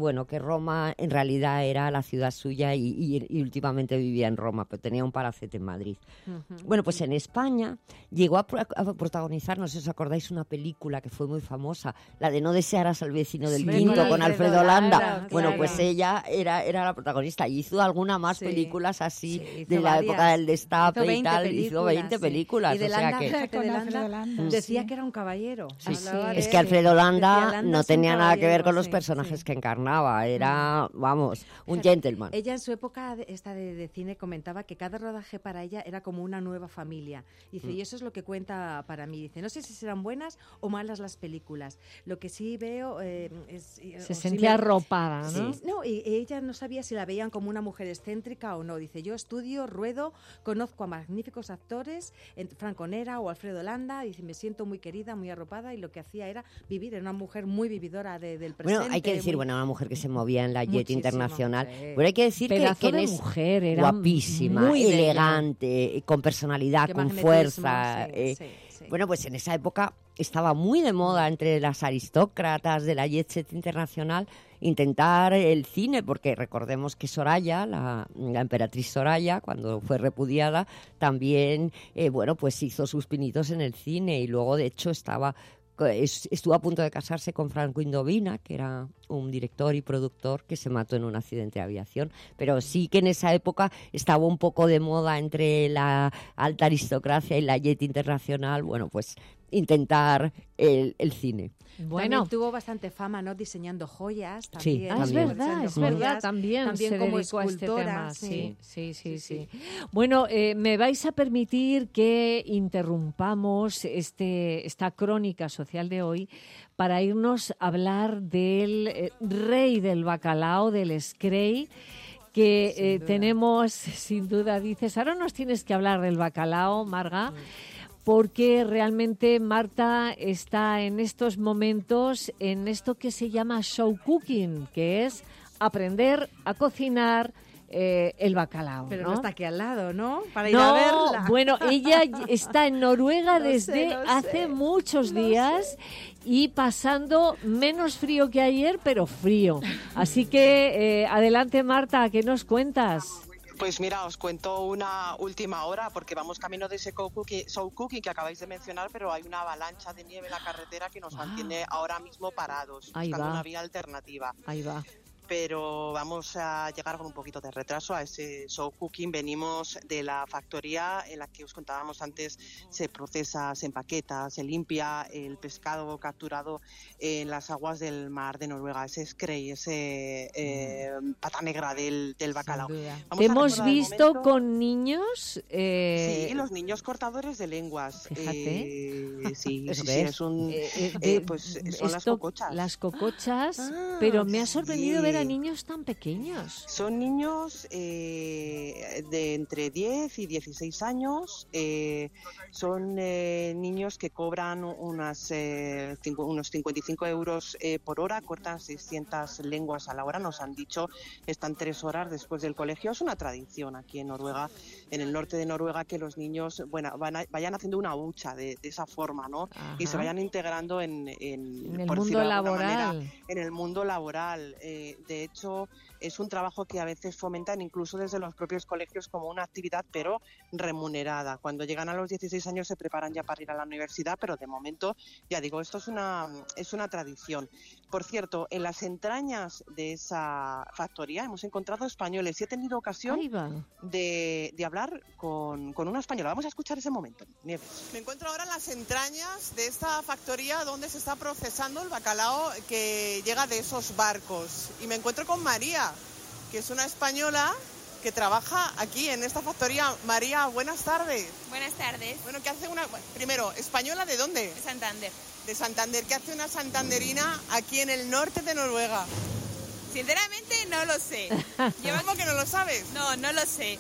Roma en realidad era la ciudad suya y últimamente vivía en Roma, pero tenía un palacete en Madrid. Bueno, pues en España llegó a protagonizar, no sé si os acordáis, una película que fue muy famosa, la de No desearás al vecino del quinto, con Alfredo Landa. Claro. Bueno, pues ella era la protagonista y hizo algunas más películas así de la época del Destape y tal. Hizo 20 películas. Y de Landa, decía que era un caballero. Es que Alfredo Landa no tenía nada que ver con los personajes que encarnaba, era, un gentleman. Ella en su época de cine comentaba que cada rodaje para ella era como una nueva familia. Dice, y eso es lo que cuenta para mí. Dice, no sé si serán buenas o malas las películas. Lo que sí veo es... Se sentía arropada, ¿no? Sí, no, y ella no sabía si la veían como una mujer excéntrica o no. Dice, yo estudio, ruedo, conozco a magníficos actores, Franco Nera o Alfredo Landa, dice, me siento muy querida, muy arropada, y lo que hacía era vivir, era una mujer muy vividora del presente. Bueno, hay que decir, una mujer que se movía en la Jet Internacional, pero hay que decir que de mujer, era guapísima, muy elegante, con personalidad, con fuerza. Bueno, pues en esa época estaba muy de moda entre las aristócratas de la Jet Set Internacional intentar el cine, porque recordemos que Soraya, la emperatriz Soraya, cuando fue repudiada, también pues hizo sus pinitos en el cine y luego de hecho estuvo a punto de casarse con Franco Indovina, que era un director y productor que se mató en un accidente de aviación, pero sí que en esa época estaba un poco de moda entre la alta aristocracia y la Jet Internacional, pues intentar el cine. Bueno, también tuvo bastante fama, ¿no? Diseñando joyas. También, sí, es verdad, también se como dedicó a este tema. Sí. Bueno, me vais a permitir que interrumpamos esta crónica social de hoy para irnos a hablar del rey del bacalao, del Screy, que tenemos, sin duda, dices, ahora nos tienes que hablar del bacalao, Marga, porque realmente Marta está en estos momentos en esto que se llama show cooking, que es aprender a cocinar el bacalao. Pero ¿no? no está aquí al lado, ¿no? Para ir a verla. Bueno, ella está en Noruega desde hace muchos días y pasando menos frío que ayer, pero frío. Así que adelante, Marta, ¿qué nos cuentas? Pues mira, os cuento una última hora porque vamos camino de ese South Cooking que acabáis de mencionar, pero hay una avalancha de nieve en la carretera que nos mantiene ahora mismo parados, buscando una vía alternativa. Ahí va. Pero vamos a llegar con un poquito de retraso a ese show cooking. Venimos de la factoría en la que os contábamos antes, se procesa, se empaqueta, se limpia el pescado capturado en las aguas del mar de Noruega, ese Skrei, ese pata negra del bacalao. Te hemos visto con niños. Sí, los niños cortadores de lenguas. Fíjate. Sí, es un... pues son las cocochas. Las cocochas, pero me ha sorprendido ver a niños tan pequeños. Son niños de entre 10 y 16 años. Son niños que cobran unos 55 euros por hora, cortan 600 lenguas a la hora, nos han dicho, están 3 horas después del colegio. Es una tradición aquí en Noruega, en el norte de Noruega, que los niños vayan haciendo una hucha de esa forma, ¿no? Ajá. Y se vayan integrando en el mundo laboral. En el mundo laboral. De hecho, es un trabajo que a veces fomentan incluso desde los propios colegios como una actividad, pero remunerada. Cuando llegan a los 16 años se preparan ya para ir a la universidad, pero de momento, ya digo, esto es una tradición. Por cierto, en las entrañas de esa factoría hemos encontrado españoles y he tenido ocasión de hablar con una española. Vamos a escuchar ese momento. Nieves. Me encuentro ahora en las entrañas de esta factoría donde se está procesando el bacalao que llega de esos barcos. Y me encuentro con María, que es una española que trabaja aquí en esta factoría. María, buenas tardes. Buenas tardes. Bueno, ¿qué hace primero, española de dónde? De Santander. De Santander. ¿Qué hace una santanderina aquí en el norte de Noruega? Sinceramente no lo sé. ¿Cómo que no lo sabes? No lo sé.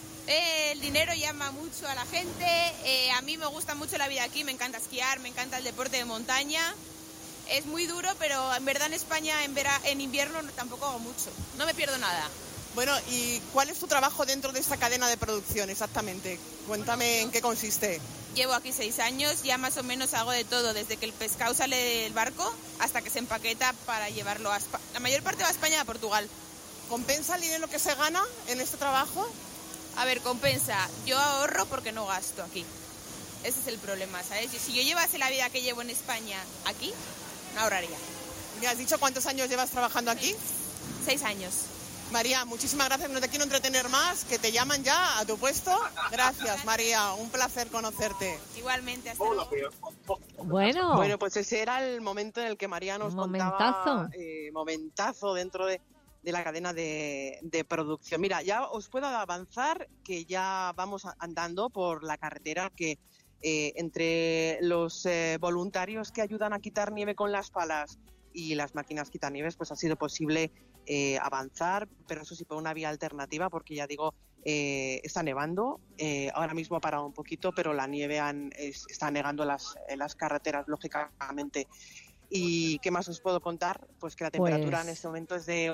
El dinero llama mucho a la gente. A mí me gusta mucho la vida aquí, me encanta esquiar, me encanta el deporte de montaña. Es muy duro, pero en verdad en España en invierno tampoco hago mucho. No me pierdo nada. Bueno, ¿y cuál es tu trabajo dentro de esta cadena de producción exactamente? Cuéntame en qué consiste. Llevo aquí 6 años, ya más o menos hago de todo, desde que el pescado sale del barco hasta que se empaqueta para llevarlo a España. La mayor parte va a España y a Portugal. ¿Compensa el dinero que se gana en este trabajo? A ver, compensa. Yo ahorro porque no gasto aquí. Ese es el problema, ¿sabes? Si yo llevase la vida que llevo en España aquí, no ahorraría. ¿Me has dicho cuántos años llevas trabajando aquí? 6 años. María, muchísimas gracias, no te quiero entretener más, que te llaman ya a tu puesto. Gracias, María, un placer conocerte. Igualmente, hasta luego. Bueno, pues ese era el momento en el que María nos contaba. Momentazo dentro de la cadena de producción. Mira, ya os puedo avanzar que ya vamos andando por la carretera que entre los voluntarios que ayudan a quitar nieve con las palas y las máquinas quitanieves, pues ha sido posible avanzar, pero eso sí por una vía alternativa, porque ya digo, está nevando, ahora mismo ha parado un poquito, pero la nieve está negando las carreteras, lógicamente. ¿Y qué más os puedo contar? Pues que la temperatura en este momento es de...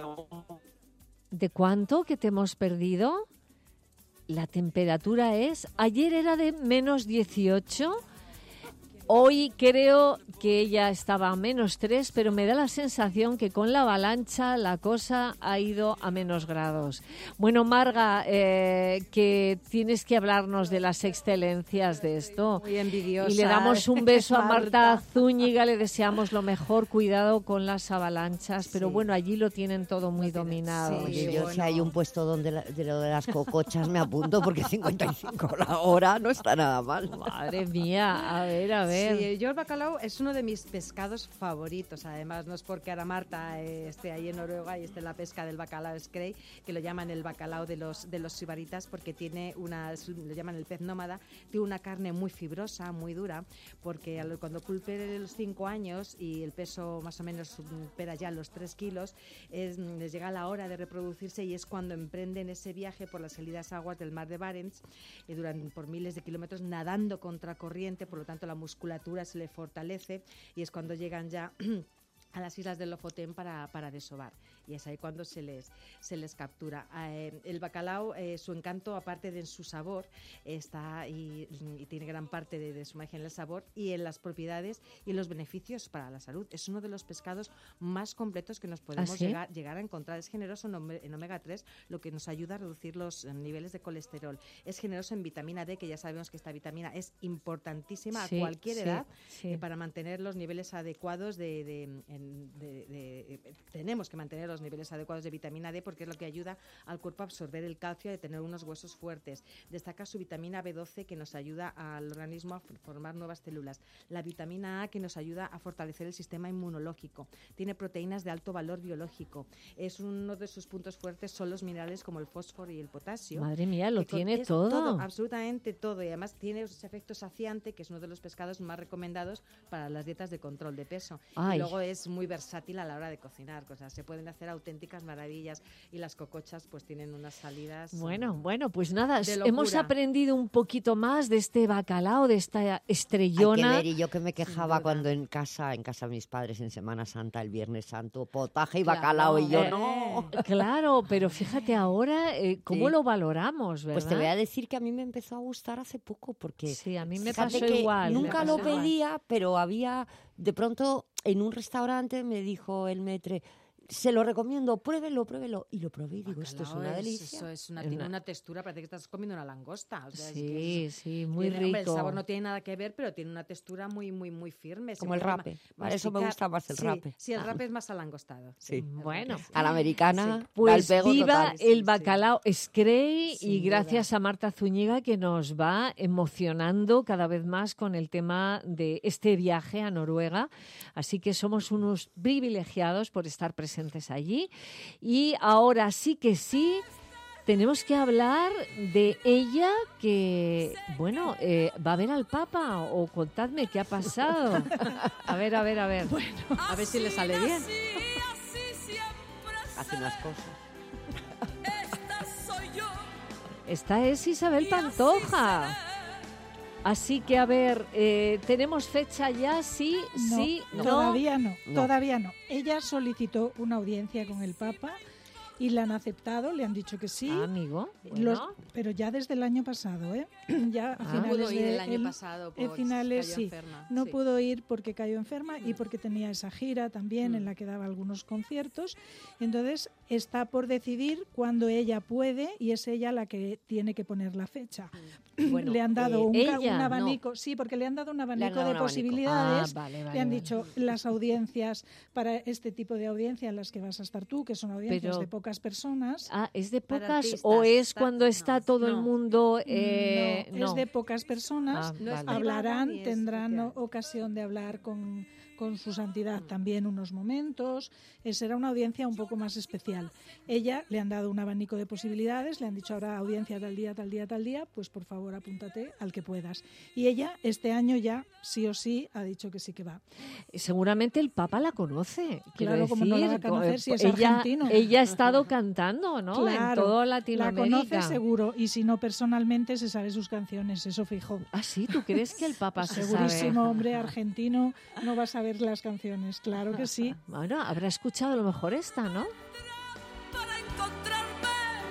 ¿De cuánto que te hemos perdido? La temperatura ayer era de menos 18, hoy creo que ella estaba a menos 3, pero me da la sensación que con la avalancha la cosa ha ido a menos grados. Bueno, Marga, que tienes que hablarnos de las excelencias de esto. Muy envidiosa. Y le damos un beso a Marta Zúñiga, le deseamos lo mejor, cuidado con las avalanchas, pero bueno, allí lo tienen todo muy dominado. Sí, yo si hay un puesto donde de lo de las cocochas me apunto, porque 55 la hora no está nada mal. Madre mía, a ver. Sí, yo el bacalao es uno de mis pescados favoritos, además, no es porque ahora Marta esté ahí en Noruega y esté en la pesca del bacalao Skrei, que lo llaman el bacalao de los sibaritas, porque tiene lo llaman el pez nómada, tiene una carne muy fibrosa, muy dura, porque cuando cumple los 5 años y el peso más o menos supera ya los 3 kilos, les llega la hora de reproducirse y es cuando emprenden ese viaje por las gélidas aguas del mar de Barents, por miles de kilómetros nadando contra corriente, por lo tanto la musculatura se le fortalece y es cuando llegan ya a las islas del Lofoten para desovar, y es ahí cuando se les captura. El bacalao, su encanto, aparte de en su sabor, está y tiene gran parte de su magia en el sabor y en las propiedades y los beneficios para la salud. Es uno de los pescados más completos que nos podemos llegar a encontrar. Es generoso en omega 3, lo que nos ayuda a reducir los niveles de colesterol. Es generoso en vitamina D, que ya sabemos que esta vitamina es importantísima a cualquier edad para mantener los niveles adecuados tenemos que mantener los niveles adecuados de vitamina D, porque es lo que ayuda al cuerpo a absorber el calcio y a tener unos huesos fuertes. Destaca su vitamina B12, que nos ayuda al organismo a formar nuevas células. La vitamina A, que nos ayuda a fortalecer el sistema inmunológico. Tiene proteínas de alto valor biológico. Es uno de sus puntos fuertes, son los minerales como el fósforo y el potasio. Madre mía, lo tiene todo. Absolutamente todo. Y además tiene ese efecto saciante, que es uno de los pescados más recomendados para las dietas de control de peso. Y luego es muy versátil a la hora de cocinar. Se pueden hacer auténticas maravillas, y las cocochas pues tienen unas salidas. Bueno, pues nada, hemos aprendido un poquito más de este bacalao, de esta estrellona. Hay que ver, y yo que me quejaba cuando en casa de mis padres en Semana Santa, el Viernes Santo, potaje y bacalao, y yo no. Claro, pero fíjate ahora cómo lo valoramos, ¿verdad? Pues te voy a decir que a mí me empezó a gustar hace poco, porque sí, a mí me pasó igual. Nunca lo pedía, pero había, de pronto, en un restaurante me dijo el maître: se lo recomiendo, pruébelo. Y lo probé y digo, esto es una delicia. Tiene una textura, parece que estás comiendo una langosta. Muy rico. El sabor no tiene nada que ver, pero tiene una textura muy, muy, muy firme. Como el rape. Para eso me gusta más el rape. Sí, el rape es más alangostado. Sí. Bueno. A la americana. Pues viva el bacalao Scray, y gracias a Marta Zúñiga, que nos va emocionando cada vez más con el tema de este viaje a Noruega. Así que somos unos privilegiados por estar presentes allí. Y ahora sí que sí, tenemos que hablar de ella, que, bueno, va a ver al Papa, o contadme qué ha pasado. A ver. Bueno, a ver si le sale bien. Hace unas cosas. Esta es Isabel Pantoja. Así que, a ver, ¿tenemos fecha ya? ¿Sí? No. Todavía no. Ella solicitó una audiencia con el Papa y la han aceptado, le han dicho que sí. Amigo. Bueno. Pero ya desde el año pasado, ¿eh? Ya a finales del año pasado, finales cayó enferma. No pudo ir porque cayó enferma y porque tenía esa gira también en la que daba algunos conciertos. Entonces está por decidir cuándo ella puede, y es ella la que tiene que poner la fecha. Bueno, le han dado un abanico, no. Sí, porque le han dado un abanico de posibilidades. Vale, le han dicho las audiencias para este tipo de audiencia en las que vas a estar tú, que son audiencias de pocas personas. ¿Es de pocas artistas, o es cuando está todo el mundo? Es de pocas personas. Hablarán, tendrán ocasión de hablar con su santidad también unos momentos. Será una audiencia un poco más especial. Ella le han dado un abanico de posibilidades, le han dicho habrá audiencia tal día, pues por favor apúntate al que puedas. Y ella este año ya sí o sí ha dicho que sí que va. Seguramente el Papa la conoce. Claro, como no la va a conocer si es argentino. Ella ha estado cantando, ¿no? Claro, en toda Latinoamérica. La conoce seguro, y si no personalmente se sabe sus canciones, eso fijo. ¿Ah, sí? ¿Tú crees que el Papa se sabe? Segurísimo, hombre, argentino no va a saber las canciones, claro que sí. Bueno, habrá escuchado a lo mejor esta, ¿no? Para encontrarme,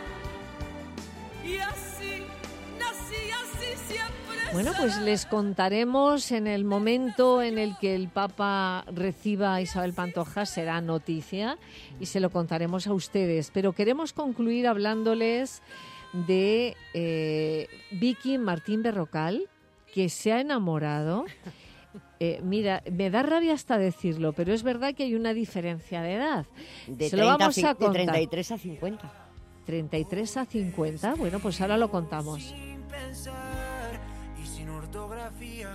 y así nací, así siempre. Bueno, pues les contaremos en el momento en el que el Papa reciba a Isabel Pantoja, será noticia, y se lo contaremos a ustedes. Pero queremos concluir hablándoles de Vicky Martín Berrocal, que se ha enamorado. Mira, me da rabia hasta decirlo, pero es verdad que hay una diferencia de edad. De 33 a 50. 33 a 50, bueno, pues ahora lo contamos. Sin pensar y sin ortografía,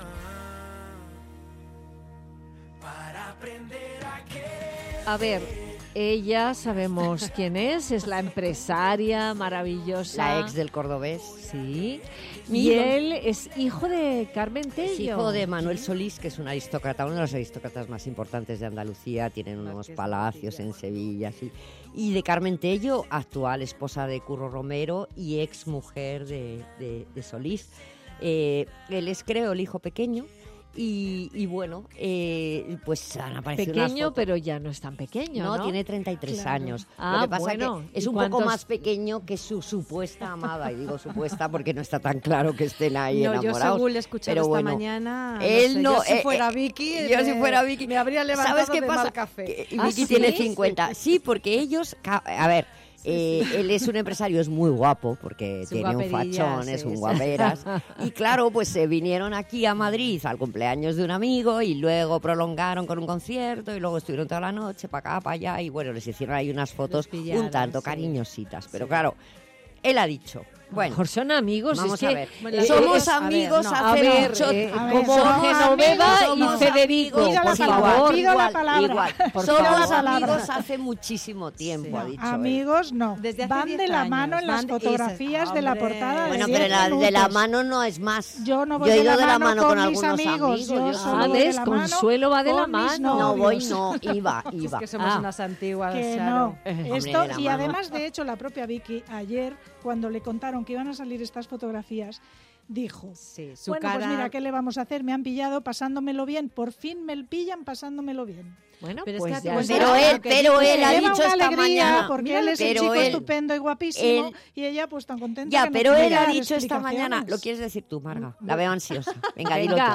para aprender a querer. A ver, ella sabemos quién es la empresaria maravillosa. La ex del Cordobés. Sí. Y él es hijo de Carmen Tello. Es hijo de Manuel Solís, que es un aristócrata, uno de los aristócratas más importantes de Andalucía. Tienen unos palacios en Sevilla, sí. Y de Carmen Tello, actual esposa de Curro Romero y ex mujer de Solís. Él es, creo, el hijo pequeño. Y bueno, pues han aparecido pequeño, unas fotos. pero ya no es tan pequeño, ¿no? No, tiene 33 años. Ah, Lo que pasa bueno, que es un poco más pequeño que su supuesta amada. Y digo supuesta porque no está tan claro que estén ahí enamorados. Yo según le he escuchado pero esta bueno, mañana, él yo si fuera Vicky, me habría levantado ¿sabes qué de pasa? mal café. Vicky tiene 50. Sí, porque ellos... A ver... él es un empresario, es muy guapo porque tiene un fachón, es un guaperas. Y claro, pues se vinieron aquí a Madrid al cumpleaños de un amigo y luego prolongaron con un concierto y luego estuvieron toda la noche para acá, para allá y bueno, les hicieron ahí unas fotos pillaron, un tanto cariñositas. Pero claro, él ha dicho... Bueno, mejor son amigos. Vamos es a que, ver. Somos amigos hace mucho como Genoveva y Federico. Por favor, pido la palabra. Igual. Somos amigos hace muchísimo tiempo, ha dicho amigos, no. Desde hace van de 10 la años, mano en las fotografías de la portada. Bueno, de pero 10 minutos. de la mano no es más. Yo no voy he de ido la de la mano mano con mis algunos amigos. Yo solo voy ¿Ves? de la mano Consuelo va de la con mis mano. No voy, novios. no, iba. Es que somos unas antiguas, Que Charo. no. Esto, y además, de hecho, la propia Vicky ayer, cuando le contaron que iban a salir estas fotografías, dijo, su bueno, cara... pues mira, ¿qué le vamos a hacer? Me han pillado pasándomelo bien. Por fin me pillan pasándomelo bien. Bueno, pero pues es que ya pero él ha dicho esta alegría, mañana... porque él es un chico estupendo y guapísimo y ella pues tan contenta. Ya, que pero no él quiere ha dar dicho esta mañana... explicaciones. ¿Lo quieres decir tú, Marga? La veo ansiosa. Venga,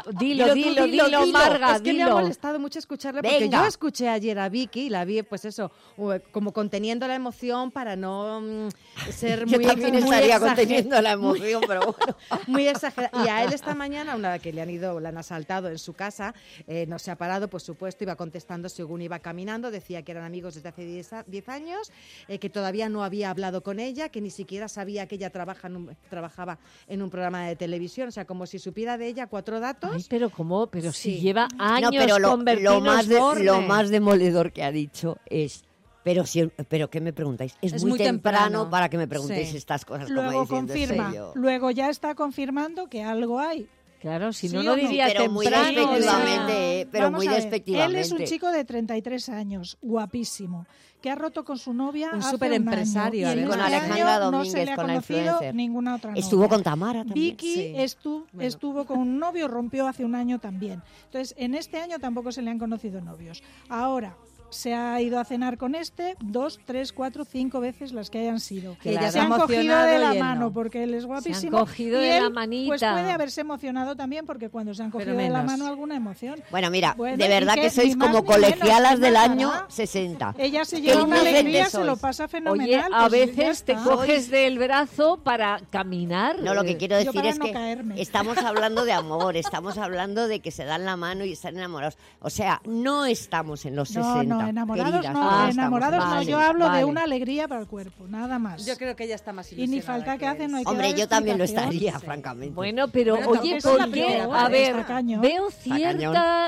dilo, Marga, Es que me ha molestado mucho escucharle porque Venga. yo escuché ayer a Vicky y la vi, pues eso, como conteniendo la emoción para no ser Yo muy... también estaría conteniendo la emoción, pero bueno. Muy exagerada. Y a él esta mañana, una vez que le han asaltado en su casa, no se ha parado, por supuesto, iba contestando según iba caminando, decía que eran amigos desde hace 10 años, que todavía no había hablado con ella, que ni siquiera sabía que ella trabajaba en un programa de televisión, o sea, como si supiera de ella 4 datos. Ay, pero ¿cómo? Pero si Sí. lleva años No, pero con Bertino Osborne. lo más demoledor que ha dicho es... Pero ¿qué me preguntáis? Es muy temprano para que me preguntéis estas cosas. Luego como diciendo, confirma, "Sé yo". luego ya está confirmando que algo hay. Claro, si ¿Sí no, o no no? diría Pero muy temprano. despectivamente, pero Vamos muy a ver, despectivamente. Él es un chico de 33 años, guapísimo, que ha roto con su novia Un hace superempresario, un año. Y en con este Alejandra año no Domínguez, se le ha con la conocido influencer. ninguna otra novia. Estuvo con Tamara también. Vicky Sí. estuvo con un novio, rompió hace un año también. Entonces, en este año tampoco se le han conocido novios. Ahora, se ha ido a cenar con 2, 3, 4, 5 veces las que hayan sido. Que ella Se se ha han cogido emocionado de la y él mano no. porque él es guapísimo. cogido y de él, la manita. Pues puede haberse emocionado también porque cuando se han cogido de la menos. mano alguna emoción. Bueno, mira, Bueno, de y verdad que sois ni más como ni menos, colegialas ¿qué del más año dará? 60. Ella se Qué lleva una inocentes alegría, se lo sois. pasa fenomenal. Oye, a pues ya veces te está. coges del brazo para caminar. No, lo que quiero Yo decir para es no que caerme. estamos hablando de amor, estamos hablando de que se dan la mano y están enamorados. O sea, no estamos en los 60. No, enamorados queridas, no, estamos enamorados no. vale, Yo hablo de vale. una alegría para el cuerpo, nada más. Yo creo que ella está más Y ilusionada. ni falta que hace, no hay que Hombre, dar yo también lo explicación. estaría, francamente. Bueno, pero Bueno, oye, tampoco es la ¿por qué? primera A vez, ver, está cañón. veo Está cierta,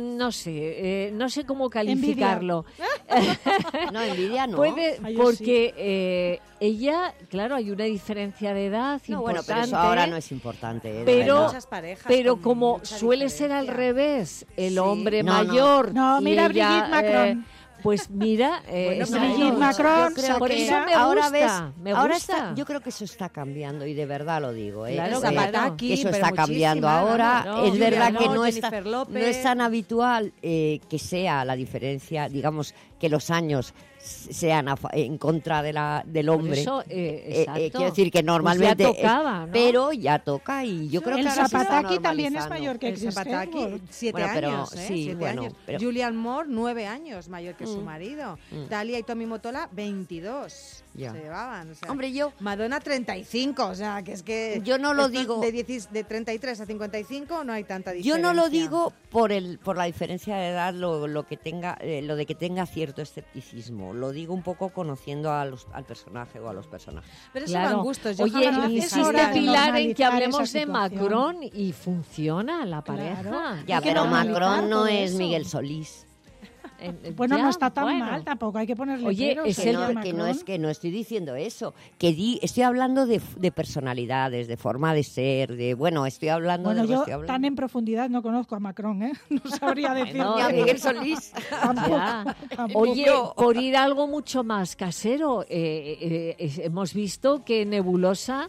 no sé cómo calificarlo. No, envidia no. Puede, Ah, yo porque ella, claro, hay una diferencia de edad No, importante. bueno, pero eso ahora no es importante. de Pero, verdad. muchas parejas pero con como mucha suele ser al diferencia. revés, el Sí. hombre No, no. mayor. No, y mira a ella, Brigitte Macron. Pues mira, Bueno, esa- Brigitte Macron, Yo creo por que eso me ahora gusta, ves, me ahora gusta. está, yo creo que eso está cambiando y de verdad lo digo, Claro, Que Zapataki, eso pero está cambiando muchísima, ahora. no, Es Julia verdad que no, no Jennifer no López. es tan habitual que sea la diferencia, digamos que los años sean en contra del hombre. eso, exacto. Quiero decir que normalmente Pues ya tocaba, ¿no? pero ya toca y yo creo El que ahora se está Zapataki también es normalizando. mayor que El Chris Zapataki, Hemsworth. 7 Bueno, pero años, sí, 7 bueno, años. pero- Julian Moore, 9 años mayor que su Mm. marido. Mm. Talia y Tommy Motola, 22. Ya. Se llevaban. O sea, Hombre, yo Madonna, 35. O sea, que es que... Yo no lo esto digo- De 33 a 55 no hay tanta Yo diferencia. no lo digo por la diferencia de edad, lo de que tenga cierto escepticismo. Lo digo un poco conociendo al personaje o a los personajes. Pero eso Claro. van gustos. Yo Oye, jamás me insiste fijaría. de Pilar en que normalizar hablemos esa de situación. Macron y funciona la Claro. pareja. Ya, Hay que pero normalizar Macron no todo es eso. Miguel Solís. Bueno, Ya, no está tan bueno. mal tampoco, hay que ponerle Oye, peros. es Que el no, de que no estoy diciendo eso. Estoy hablando de personalidades, de forma de ser, estoy hablando Bueno, de lo que yo estoy hablando. tan en profundidad no conozco a Macron, ¿eh? No sabría decir. Bueno, Ni a Miguel Solís. Ya. Tampoco. Oye, por ir a algo mucho más casero, hemos visto que Nebulosa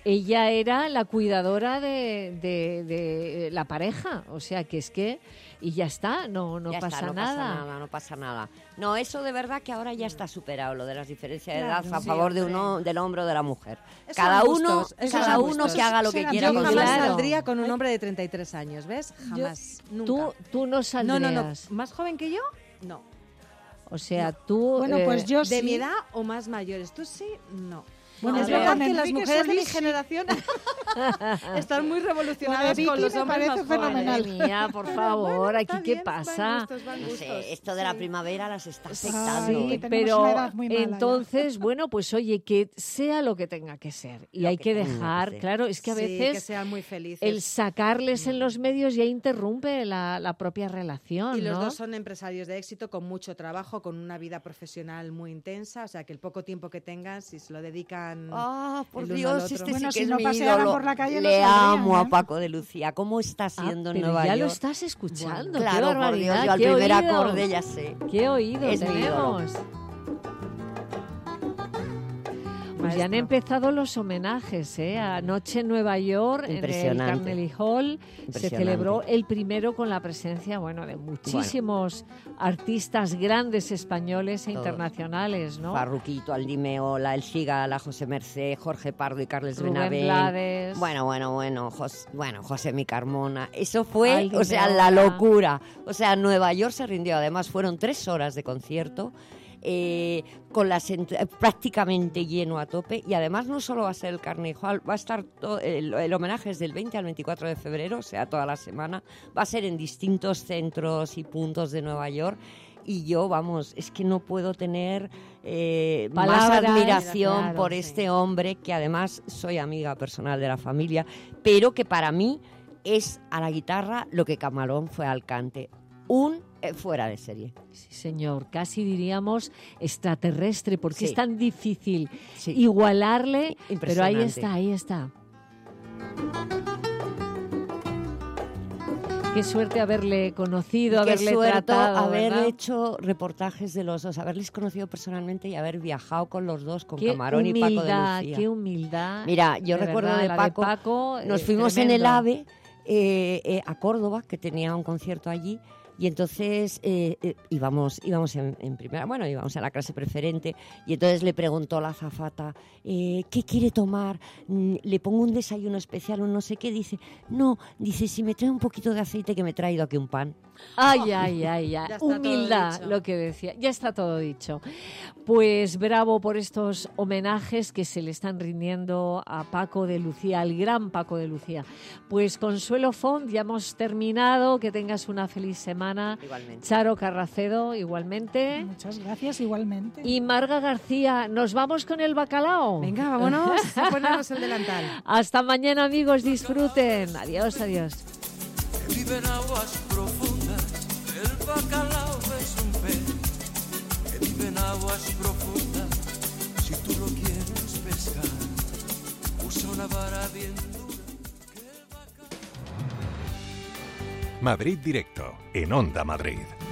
ella era la cuidadora de la pareja, o sea que es que y ya está, no pasa nada. No pasa nada. No, eso de verdad que ahora ya está superado, lo de las diferencias de edad a sí, favor del hombre o de la mujer. Eso Cada son uno gustos, cada uno que haga lo que quiera. Yo con jamás su vida. saldría con un hombre de 33 años, ¿ves? Jamás, nunca. Tú no saldrías. No. ¿Más joven que yo? No. O sea, tú... Bueno, pues yo ¿De sí. mi edad o más mayores? ¿Tú sí? No. Bueno, es es verdad verdad que las Enrique mujeres de mi Solís sí. generación están muy revolucionadas Vicky con los me hombres parece más jóvenes. fenomenal. Madre mía, por favor, aquí qué Van pasa. gustos, van No gustos. sé, esto de la primavera las está Sí, afectando. tenemos pero una edad muy mala ya. entonces, bueno, pues oye, que sea lo que tenga que ser. Y hay que dejar, ser. claro, es que a Sí, veces que sean muy felices. el sacarles en los medios ya interrumpe la propia relación, Y los ¿no? dos son empresarios de éxito con mucho trabajo, con una vida profesional muy intensa, o sea que el poco tiempo que tengan, si se lo dedican Ah, por el uno al Dios, otro. este Bueno, sí que si es no mi pasearan ídolo. por la calle, no Le saldrían, amo ¿eh? a Paco de Lucía. ¿Cómo está haciendo en Pero Nueva ya York? lo estás escuchando, qué Claro, por Dios, barbaridad, yo al qué primer oído. acorde ya sé. Qué oído Es mi ídolo. tenemos. Pues ya han empezado los homenajes, ¿eh? Anoche en Nueva York, en el Impresionante. Carnegie Hall, se Impresionante. celebró el primero con la presencia, bueno, de muchísimos artistas grandes españoles e Todos. internacionales, ¿no? Farruquito, Aldimeola, El Sigal, José Mercé, Jorge Pardo y Carles Rubén Benavent. Blades. Bueno, José Mi Carmona. Eso fue, Aldimeola. o sea, la locura. O sea, Nueva York se rindió. Además, fueron 3 horas de concierto. Con prácticamente lleno a tope, y además no solo va a ser el Carnegie Hall, va a estar el homenaje es del 20 al 24 de febrero, o sea, toda la semana, va a ser en distintos centros y puntos de Nueva York, y yo, vamos, es que no puedo tener más Palabras, admiración claro, por sí. este hombre, que además soy amiga personal de la familia, pero que para mí es a la guitarra lo que Camarón fue al cante, fuera de serie. Sí, señor, casi diríamos extraterrestre, porque Sí. es tan difícil Sí. igualarle, pero ahí Impresionante. está. Qué suerte haberle conocido, Qué haberle suerte tratado, haber ¿verdad? hecho reportajes de los dos, haberles conocido personalmente y haber viajado con los dos, con Qué Camarón y Paco de humildad, Lucía. qué humildad. Mira, yo recuerdo verdad, de la Paco, nos fuimos tremendo. en el AVE a Córdoba, que tenía un concierto allí, y entonces íbamos en primera, bueno, íbamos a la clase preferente, y entonces le preguntó la azafata, ¿qué quiere tomar? ¿Le pongo un desayuno especial o no sé qué? Dice, si me trae un poquito de aceite, que me he traído aquí un pan. Ay. Ya está todo Humildad, dicho. lo que decía. Ya está todo dicho. Pues bravo por estos homenajes que se le están rindiendo a Paco de Lucía, al gran Paco de Lucía. Pues Consuelo Font, ya hemos terminado. Que tengas una feliz semana. Igualmente. Charo Carracedo, igualmente. Muchas gracias, igualmente. Y Marga García, ¿nos vamos con el bacalao? Venga, vámonos a ponernos el delantal. Hasta mañana, amigos. Disfruten. Adiós. Que vive en aguas profundas, el bacalao es un pez que vive en aguas profundas. Si tú lo quieres pescar, usa una vara bien dura. Madrid Directo, en Onda Madrid.